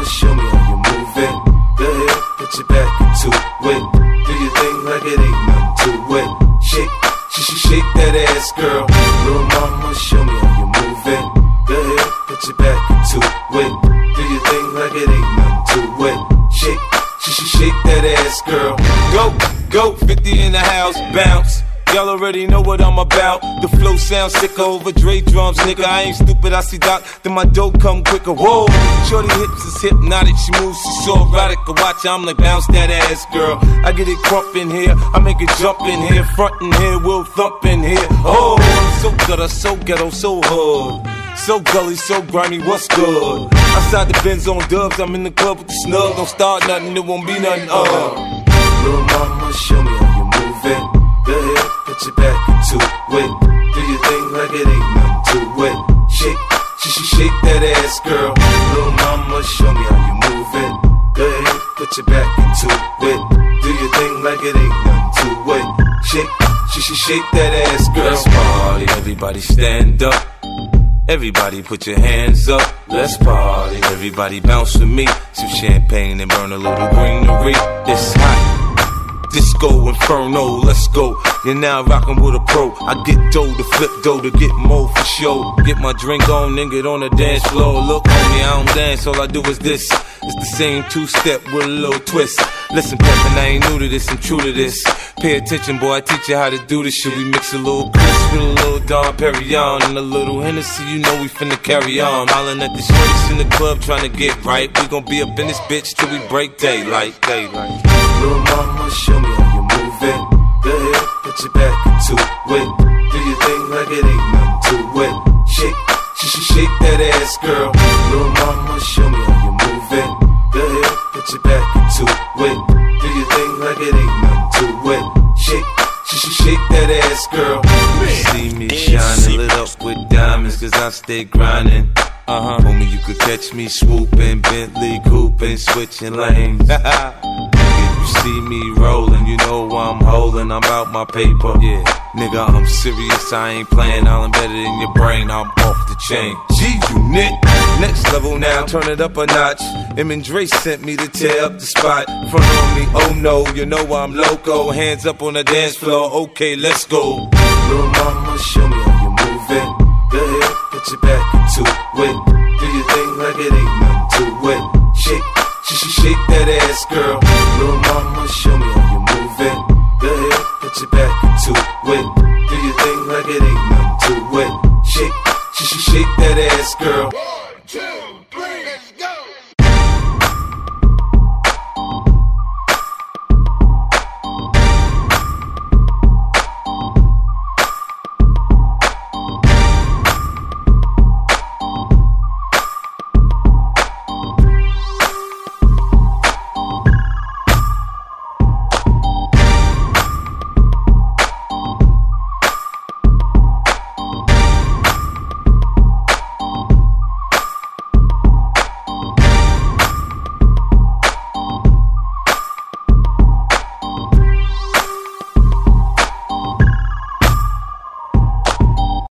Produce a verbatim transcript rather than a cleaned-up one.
mama, show me how you move it. Go ahead, put your back into it. Do your thing like it ain't nothing to it. Shake, she should shake that ass, girl. Little mama, show me how you move it. Go ahead, put your back into it. Do your thing like it ain't nothing to it. Shake, she should shake that ass, girl. Go, go, fifty in the house, bounce. Y'all already know what I'm about. The flow sounds sicker over Dre drums, nigga. I ain't stupid, I see Doc, then my dope come quicker. Whoa, shorty hips is hypnotic, she moves, she's so erotic. I watch her, I'm like, bounce that ass, girl. I get it crump in here, I make it jump in here, front in here, we'll thump in here. Oh, I'm so gutter, so ghetto, so hood. So gully, so grimy, what's good? Outside the Benz on dubs, I'm in the club with the snug. Don't start nothing, it won't be nothing, uh. Little mama, show me how you move it. Go ahead, put your back into it. Do your thing like it ain't nothing to it. Shake, she should shake that ass, girl. Little mama, show me how you move it. Go ahead, put your back into it. Do your thing like it ain't nothing to it. Shake, she should shake that ass, girl. Let's party, everybody stand up. Everybody put your hands up, let's party. Everybody bounce with me, some champagne and burn a little greenery. It's hot, disco inferno, let's go. You're now rockin' with a pro. I get dough to flip dough to get more for show. Get my drink on and get on the dance floor. Look homie, I don't dance, all I do is this. It's the same two-step with a little twist. Listen, Peppin', I ain't new to this, I'm true to this. Pay attention, boy, I teach you how to do this shit. We mix a little Chris with a little Dom Perignon and a little Hennessy, you know we finna carry on. Hollin' at the shorties in the club trying to get right. We gon' be up in this bitch till we break daylight, daylight. Little mama, show me how you move it. Go ahead, put your back into it. Do your thing like it ain't nothing to it. Shake, she should shake that ass, girl. Little mama, show me how you move it. Go ahead, put your back into it. Do your thing like it ain't nothing to it. Shake, she should shake that ass, girl. You see me shining, lit up with diamonds, cause I stay grinding. Uh-huh. Homie, you could catch me swooping, Bentley cooping, switching lanes. You see me rolling, you know I'm holding, I'm out my paper. Yeah, nigga, I'm serious, I ain't playing, I'm better in your brain, I'm off the chain. G-Unit, next level now, turn it up a notch. Em and Dre sent me to tear up the spot. Front on me, oh no, you know I'm loco. Hands up on the dance floor, okay, let's go. Little mama, show me how you move it. Go ahead, put your back into it. Do your thing like it ain't nothing to it. Shake, she should shake that ass, girl. Little mama, show me how you move it. Go ahead, put your back into it. Do your thing like it ain't nothing to it. Shake, she should shake that ass, girl. One, two.